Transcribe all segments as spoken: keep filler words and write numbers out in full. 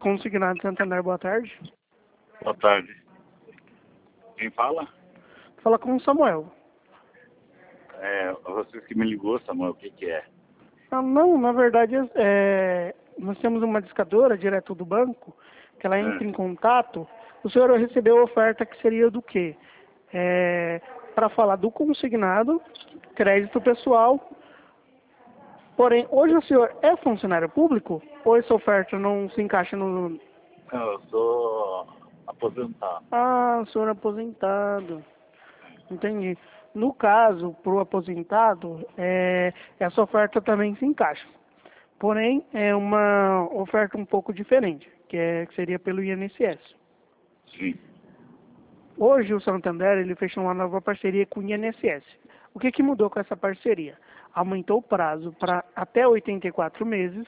Consignado Santander, boa tarde. Boa tarde. Quem fala? Fala com o Samuel. É, você que me ligou, Samuel, o que que é? Ah, não, na verdade, é, nós temos uma discadora direto do banco, que ela entra É. em contato. O senhor recebeu a oferta que seria do quê? É, para falar do consignado, crédito pessoal. Porém, hoje o senhor é funcionário público? Ou essa oferta não se encaixa no... Não, eu sou aposentado. Ah, o senhor é aposentado. Entendi. No caso, para o aposentado, é, essa oferta também se encaixa. Porém, é uma oferta um pouco diferente, que, é, que seria pelo I N S S. Sim. Hoje o Santander ele fechou uma nova parceria com o I N S S. O que, que mudou com essa parceria? Aumentou o prazo para até oitenta e quatro meses.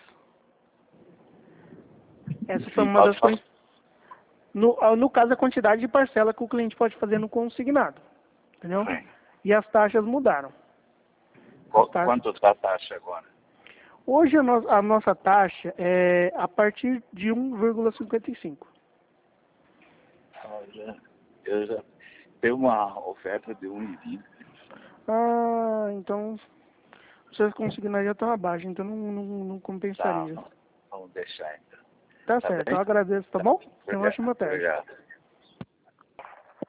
Essa foi Sim, uma pode das falar. coisas. No, no caso, a quantidade de parcela que o cliente pode fazer no consignado. Entendeu? Sim. E as taxas mudaram. As Qu- taxas... Quanto está a taxa agora? Hoje a, no, a nossa taxa é a partir de um vírgula cinquenta e cinco. Ah, já, eu já tenho uma oferta de um e vinte. Ah, então vocês consignaram já estão abaixo, então não, não, não Tá, compensaria. vamos deixar então. Tá Tá certo, bem? eu agradeço, tá Tá. bom? Tenha uma Obrigado. ótima tarde. Obrigado.